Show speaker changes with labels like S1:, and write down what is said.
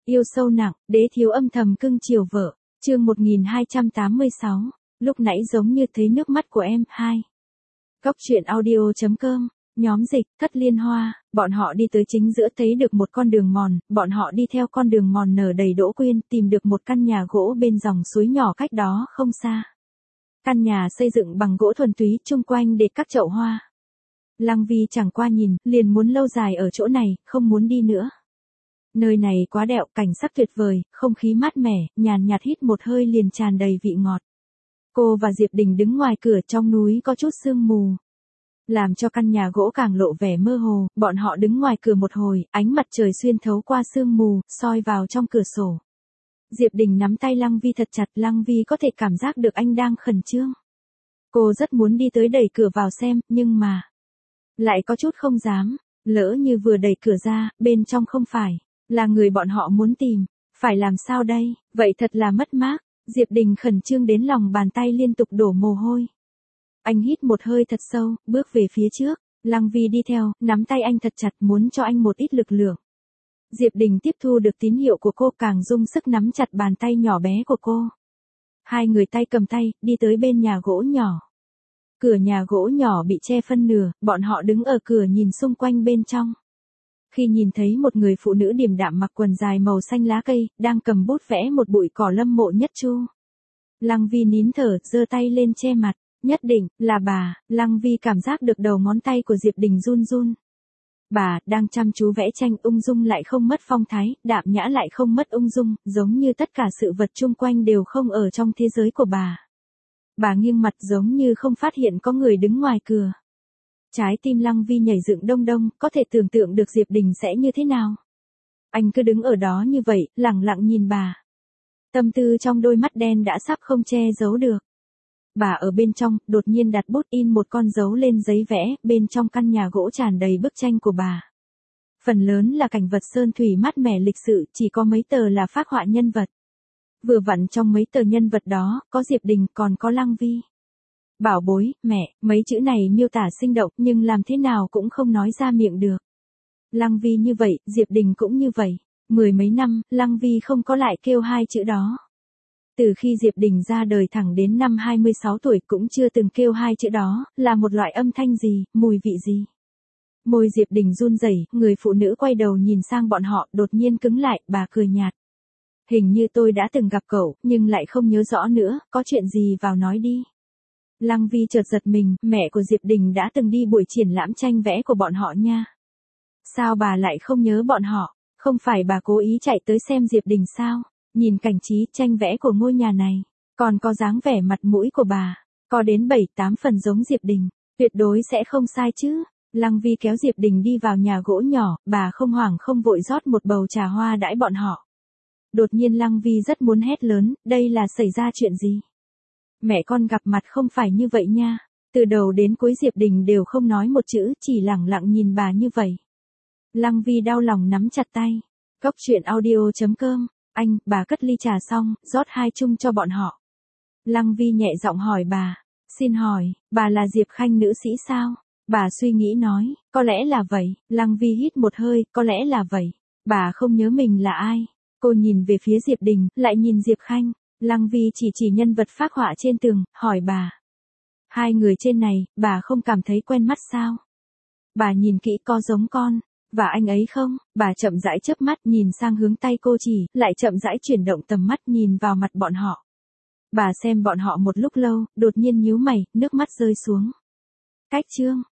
S1: Yêu sâu nặng, đế thiếu âm thầm cưng chiều vợ. Chương 1286. Lúc nãy giống như thấy nước mắt của em. 2. Góc truyện audio.com. Nhóm dịch, Thất Liên Hoa, bọn họ đi tới chính giữa thấy được một con đường mòn, bọn họ đi theo con đường mòn nở đầy đỗ quyên, tìm được một căn nhà gỗ bên dòng suối nhỏ cách đó không xa. Căn nhà xây dựng bằng gỗ thuần túy, chung quanh để các chậu hoa. Lăng Vi chẳng qua nhìn, liền muốn lâu dài ở chỗ này, không muốn đi nữa. Nơi này quá đẹp, cảnh sắc tuyệt vời, không khí mát mẻ, nhàn nhạt hít một hơi liền tràn đầy vị ngọt. Cô và Diệp Đình đứng ngoài cửa, trong núi có chút sương mù, làm cho căn nhà gỗ càng lộ vẻ mơ hồ. Bọn họ đứng ngoài cửa một hồi, ánh mặt trời xuyên thấu qua sương mù, soi vào trong cửa sổ. Diệp Đình nắm tay Lăng Vi thật chặt, Lăng Vi có thể cảm giác được anh đang khẩn trương. Cô rất muốn đi tới đẩy cửa vào xem, nhưng mà lại có chút không dám, lỡ như vừa đẩy cửa ra, bên trong không phải là người bọn họ muốn tìm, phải làm sao đây, vậy thật là mất mát. Diệp Đình khẩn trương đến lòng bàn tay liên tục đổ mồ hôi. Anh hít một hơi thật sâu, bước về phía trước, Lăng Vi đi theo, nắm tay anh thật chặt muốn cho anh một ít lực lượng. Diệp Đình tiếp thu được tín hiệu của cô, càng dùng sức nắm chặt bàn tay nhỏ bé của cô. Hai người tay cầm tay, đi tới bên nhà gỗ nhỏ. Cửa nhà gỗ nhỏ bị che phân nửa, bọn họ đứng ở cửa nhìn xung quanh bên trong. Khi nhìn thấy một người phụ nữ điềm đạm mặc quần dài màu xanh lá cây, đang cầm bút vẽ một bụi cỏ Lâm Mộ Nhất Chu. Lăng Vi nín thở, giơ tay lên che mặt, nhất định là bà. Lăng Vi cảm giác được đầu ngón tay của Diệp Đình run run. Bà đang chăm chú vẽ tranh, ung dung lại không mất phong thái, đạm nhã lại không mất ung dung, giống như tất cả sự vật chung quanh đều không ở trong thế giới của bà. Bà nghiêng mặt giống như không phát hiện có người đứng ngoài cửa. Trái tim Lăng Vi nhảy dựng đông đông, có thể tưởng tượng được Diệp Đình sẽ như thế nào. Anh cứ đứng ở đó như vậy, lặng lặng nhìn bà. Tâm tư trong đôi mắt đen đã sắp không che giấu được. Bà ở bên trong, đột nhiên đặt bút in một con dấu lên giấy vẽ, bên trong căn nhà gỗ tràn đầy bức tranh của bà. Phần lớn là cảnh vật sơn thủy mát mẻ lịch sự, chỉ có mấy tờ là phác họa nhân vật. Vừa vặn trong mấy tờ nhân vật đó, có Diệp Đình, còn có Lăng Vi. Bảo bối, mẹ, mấy chữ này miêu tả sinh động, nhưng làm thế nào cũng không nói ra miệng được. Lăng Vi như vậy, Diệp Đình cũng như vậy. 10 mấy năm, Lăng Vi không có lại kêu hai chữ đó. Từ khi Diệp Đình ra đời thẳng đến năm 26 tuổi cũng chưa từng kêu hai chữ đó, là một loại âm thanh gì, mùi vị gì. Môi Diệp Đình run rẩy, người phụ nữ quay đầu nhìn sang bọn họ, đột nhiên cứng lại, bà cười nhạt. Hình như tôi đã từng gặp cậu, nhưng lại không nhớ rõ nữa, có chuyện gì vào nói đi. Lăng Vi chợt giật mình, mẹ của Diệp Đình đã từng đi buổi triển lãm tranh vẽ của bọn họ nha. Sao bà lại không nhớ bọn họ, không phải bà cố ý chạy tới xem Diệp Đình sao? Nhìn cảnh trí tranh vẽ của ngôi nhà này, còn có dáng vẻ mặt mũi của bà, có đến 7-8 phần giống Diệp Đình, tuyệt đối sẽ không sai chứ. Lăng Vi kéo Diệp Đình đi vào nhà gỗ nhỏ, bà không hoảng không vội rót một bầu trà hoa đãi bọn họ. Đột nhiên Lăng Vi rất muốn hét lớn, đây là xảy ra chuyện gì? Mẹ con gặp mặt không phải như vậy nha. Từ đầu đến cuối Diệp Đình đều không nói một chữ, chỉ lẳng lặng nhìn bà như vậy. Lăng Vi đau lòng nắm chặt tay. Góc truyện audio.com. Anh, bà cất ly trà xong, rót 2 chung cho bọn họ. Lăng Vi nhẹ giọng hỏi bà. Xin hỏi, bà là Diệp Khanh nữ sĩ sao? Bà suy nghĩ nói, có lẽ là vậy. Lăng Vi hít một hơi, có lẽ là vậy. Bà không nhớ mình là ai. Cô nhìn về phía Diệp Đình, lại nhìn Diệp Khanh. Lăng Vi chỉ nhân vật phác họa trên tường, hỏi bà. Hai người trên này, bà không cảm thấy quen mắt sao? Bà nhìn kỹ có giống con và anh ấy không? Bà chậm rãi chớp mắt nhìn sang hướng tay cô chỉ, lại chậm rãi chuyển động tầm mắt nhìn vào mặt bọn họ. Bà xem bọn họ một lúc lâu, đột nhiên nhíu mày, nước mắt rơi xuống. Cách chương